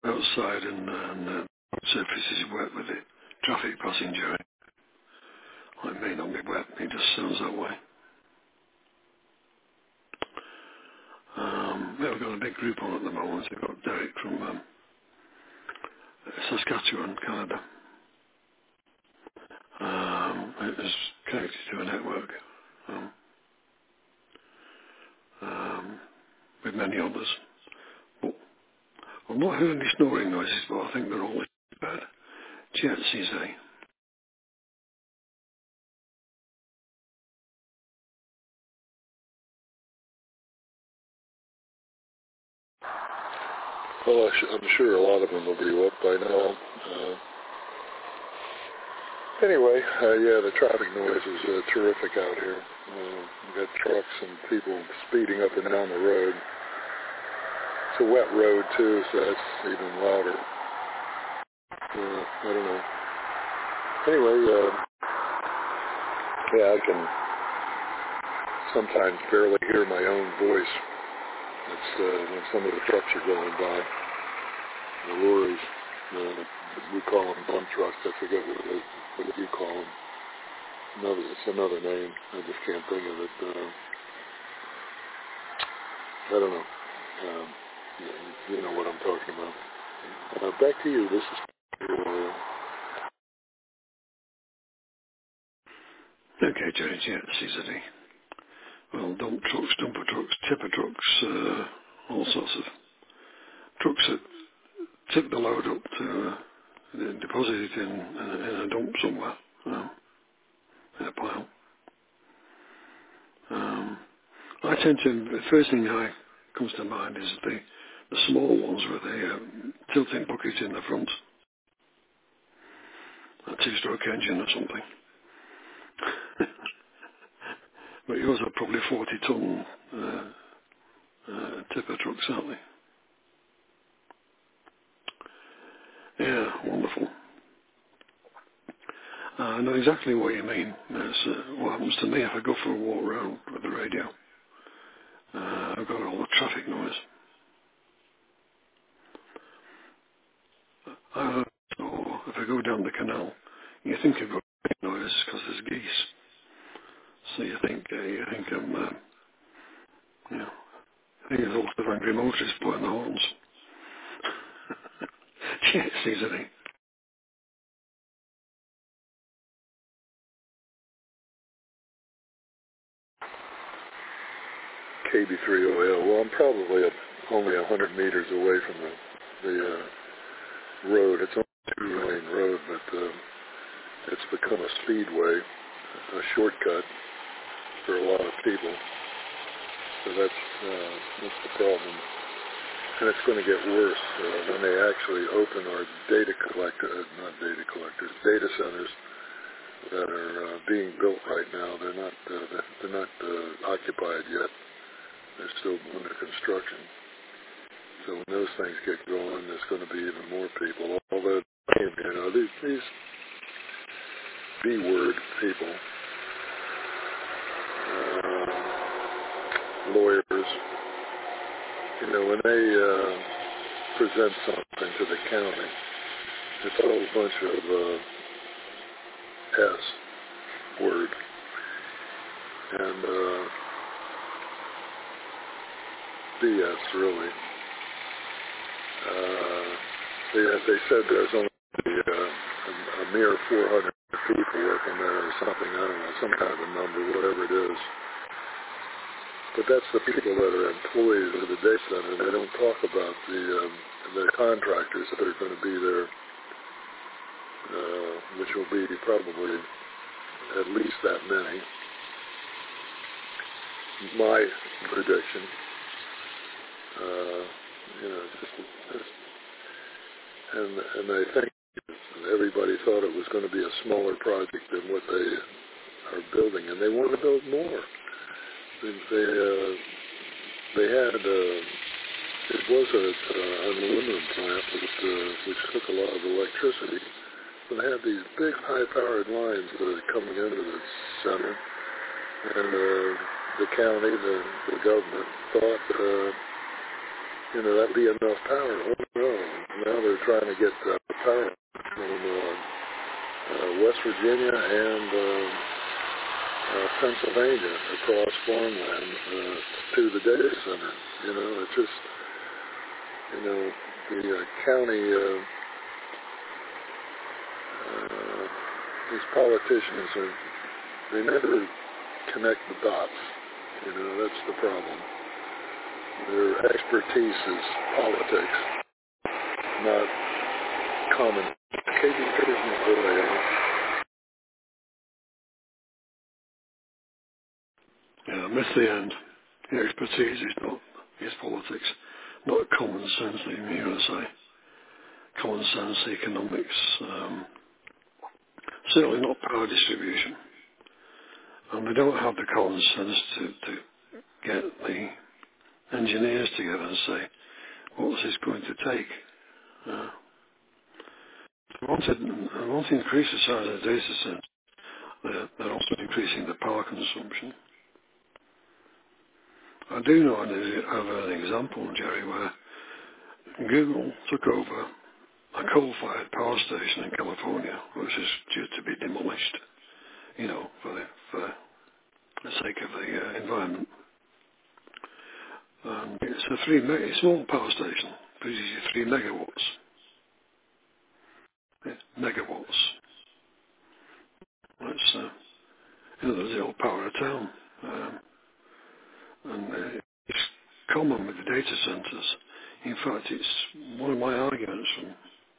outside and the surface is wet with it. Traffic passing during. Well, it may not be wet, it just sounds that way. We've got a big group on at the moment. We've got Derek from Saskatchewan, Canada. It is connected to a network with many others. But I've not heard any snoring noises, but I think they're all bad. GHCZ. Well, I'm sure a lot of them will be up by now. Anyway, yeah, the traffic noise is terrific out here. We've got trucks and people speeding up and down the road. It's a wet road, too, so that's even louder. I don't know. Anyway, yeah, I can sometimes barely hear my own voice. It's when some of the trucks are going by. The lorries, we call them dump trucks. I forget what you call them. It's another name. I just can't think of it. I don't know. You know what I'm talking about. Back to you. This is... Okay, Jerry, GHCZ. Well, dump trucks, dumper trucks, tipper trucks, all sorts of trucks that tip the load up to deposit it in a dump somewhere, in a pile. I tend to, the first thing that comes to mind is the small ones with the tilting bucket in the front, a two-stroke engine or something. But yours are probably 40-ton tipper trucks, aren't they? Yeah, wonderful. I know exactly what you mean. That's what happens to me if I go for a walk around with the radio. I've got all the traffic noise. So if I go down the canal, you think I've got noise because there's geese. So you think I'm, I think there's lots of angry motorists blowing the horns. Yes, easily. KB3OL. Well, I'm probably only 100 meters away from the road. It's only a two-lane road, but it's become a speedway, a shortcut for a lot of people. So that's the problem. And it's going to get worse when they actually open our data centers that are being built right now. They're not occupied yet. They're still under construction. So when those things get going, there's going to be even more people. Although, these B-word people, lawyers, when they present something to the county, it's a whole bunch of S-word. And BS, really. They said there's only a mere 400 people working there or something, I don't know, some kind of a number, whatever it is. But that's the people that are employees of the data center. They don't talk about the contractors that are going to be there, which will be probably at least that many. My prediction. And I think everybody thought it was going to be a smaller project than what they are building, and they want to build more. They had it was an aluminum plant which took a lot of electricity, but they had these big high-powered lines that are coming into the center, and the county, the government thought That would be enough power. Oh no! Now they're trying to get power from West Virginia and Pennsylvania across farmland to the data center. It's just the county. These politicians they never connect the dots. That's the problem. Their expertise is politics, not common. Yeah, I missed the end. The expertise is politics, not common sense, even you would say. Common sense economics, certainly not power distribution. And they don't have the common sense to get the engineers together and say, what's this going to take? They want to increase the size of the data center. They're also increasing the power consumption. I do know of an example, Jerry, where Google took over a coal-fired power station in California, which is due to be demolished, for the sake of the environment. It's a small power station, produces 3 megawatts. Megawatts. That's the old power of town. It's common with the data centers. In fact, it's one of my arguments from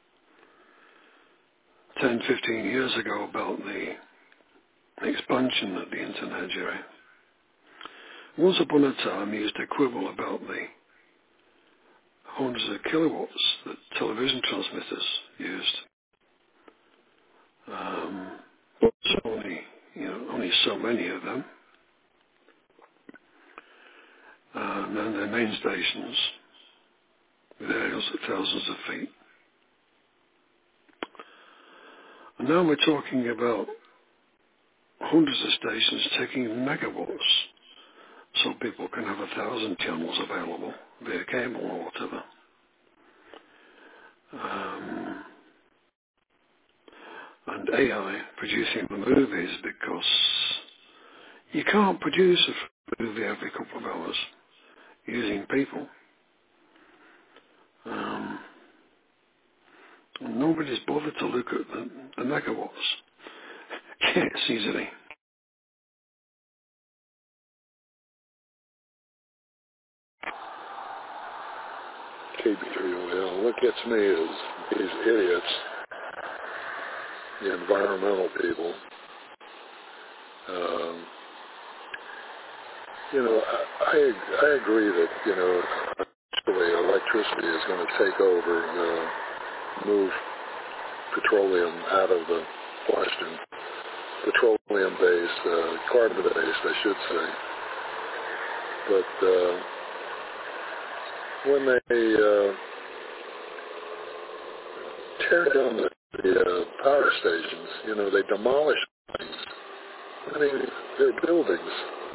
10, 15 years ago about the expansion of the internet, Jerry. Once upon a time, I used to quibble about the hundreds of kilowatts that television transmitters used. But only so many of them. And then their main stations with aerials at thousands of feet. And now we're talking about hundreds of stations taking megawatts, so people can have 1,000 channels available via cable or whatever. And AI producing the movies, because you can't produce a movie every couple of hours using people. And nobody's bothered to look at the megawatts. It's easily. KB3OL. What gets me is these idiots, the environmental people. I agree that, eventually electricity is going to take over, move petroleum out of the question. Petroleum-based, carbon-based, I should say. But when they tear down the power stations, they demolish things. I mean, they're buildings,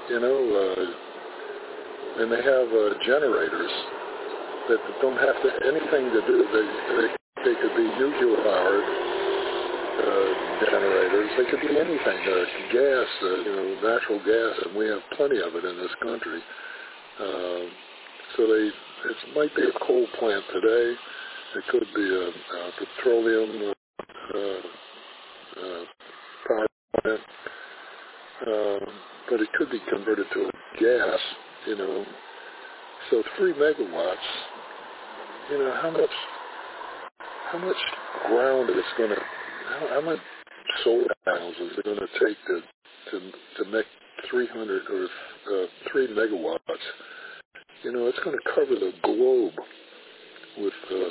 and they have generators that don't have anything to do. They could be nuclear-powered generators. They could be anything. Gas, natural gas, and we have plenty of it in this country. So it might be a coal plant today. It could be a petroleum power plant. But it could be converted to gas, So 3 megawatts, how much ground is going to, how much solar panels is it going to take to make 300 or 3 megawatts? It's going to cover the globe with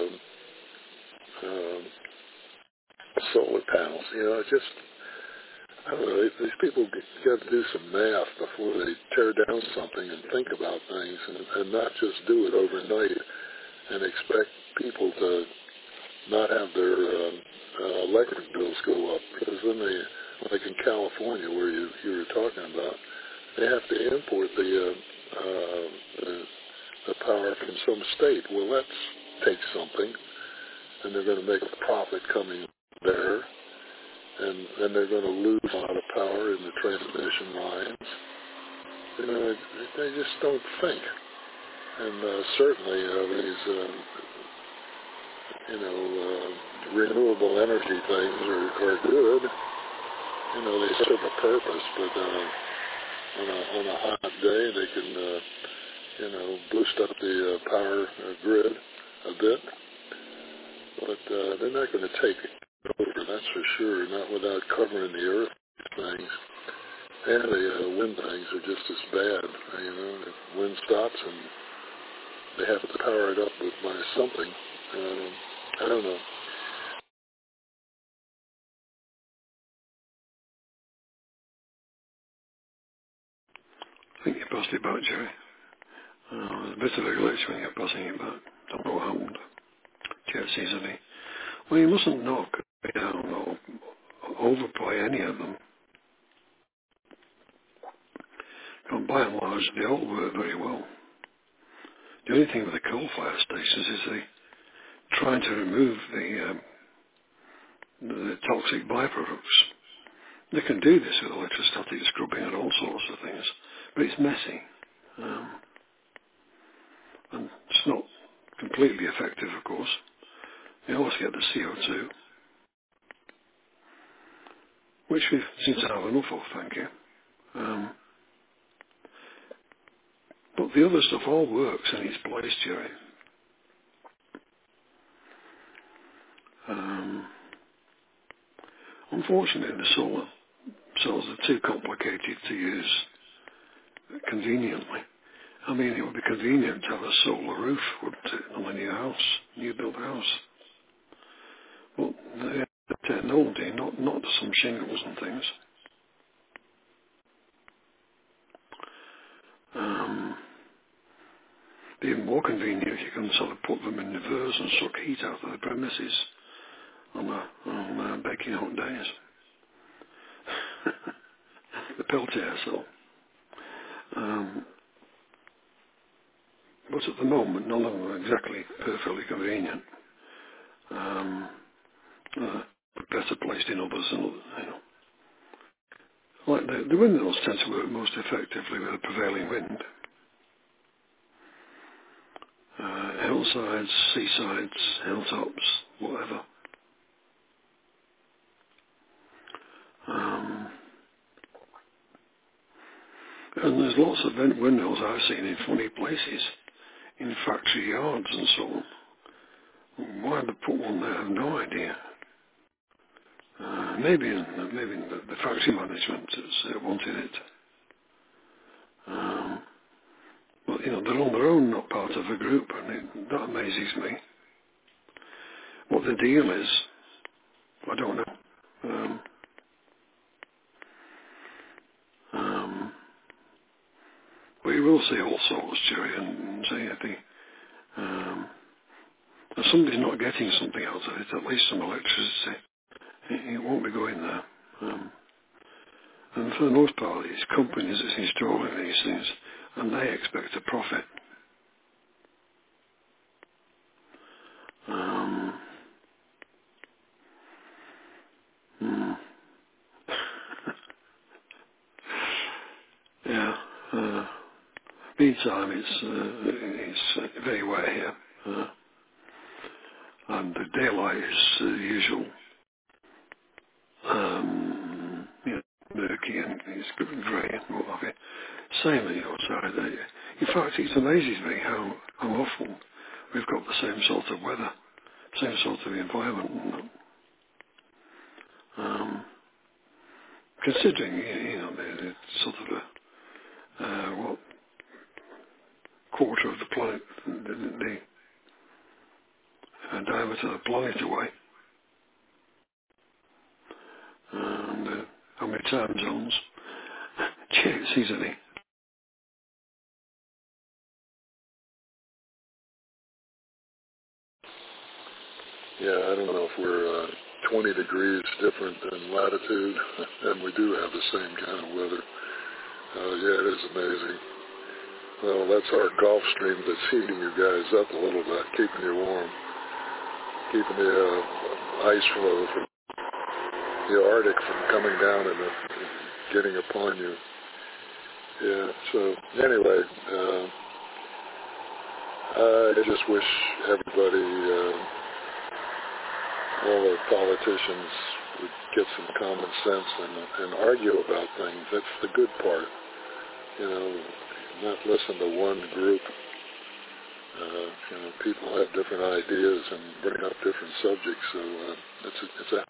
solar panels. I don't know, these people got to do some math before they tear down something and think about things and not just do it overnight and expect people to not have their electric bills go up. Because then like in California where you were talking about, they have to import the the power from some state. Well, that takes something, and they're going to make a profit coming there, and then they're going to lose a lot of power in the transmission lines. You know, they just don't think. And certainly these, renewable energy things are good. You know, they serve a purpose, but on a hot day, they can, boost up the power grid a bit. But they're not going to take it over, that's for sure, not without covering the earth things. And the wind things are just as bad. You know, if wind stops and they have to power it up by something. I don't know. I think you passed it back, Jerry. There's a bit of a glitch when you're passing it back. Don't know what happened. Jet easily. Well, you mustn't knock it down or overplay any of them. And by and large, they all work very well. The only thing with the coal-fired stations is they trying to remove the toxic byproducts. They can do this with electrostatic scrubbing and all sorts of things, but it's messy. And it's not completely effective, of course. You always get the CO2, which we seem to have enough of, thank you. But the other stuff all works in its place, Jerry. Unfortunately, the solar cells are too complicated to use conveniently. I mean, it would be convenient to have a solar roof, wouldn't it, on a new built house. But the technology, not some shingles and things. It'd be even more convenient if you can sort of put them in reverse and suck heat out of the premises on baking hot days. The Peltier cell. But at the moment, none of them are exactly perfectly convenient. Better placed in others, and like the windmills tend to work most effectively with the prevailing wind. Hillsides, seasides, hilltops, whatever. And there's lots of windmills I've seen in funny places, in factory yards and so on. Why they put one there, I have no idea. Maybe the factory management has wanted it. But, they're on their own, not part of a group, and that amazes me. What the deal is, I don't know. But you will see all sorts, Jerry, and say, if somebody's not getting something out of it, at least some electricity, it won't be going there. And for the most part, it's companies that's installing these things, and they expect a profit. Yeah. Meantime, it's very wet here, and the daylight is the usual, murky and it's grey and what have you. Same on your side. In fact, it amazes me how often we've got the same sort of weather, same sort of environment. Considering, the sort of what quarter of the planet, the diameter of the planet away, and how many time zones. It's easily. Yeah, I don't know if we're 20 degrees different in latitude, and we do have the same kind of weather. Yeah, it is amazing. Well, that's our Gulf Stream that's heating you guys up a little bit, keeping you warm, keeping the ice flow from the Arctic from coming down and getting upon you. Yeah, so anyway, I just wish everybody, all the politicians would get some common sense and argue about things. That's the good part. You know, not listen to one group. You know, people have different ideas and bring up different subjects, so it's a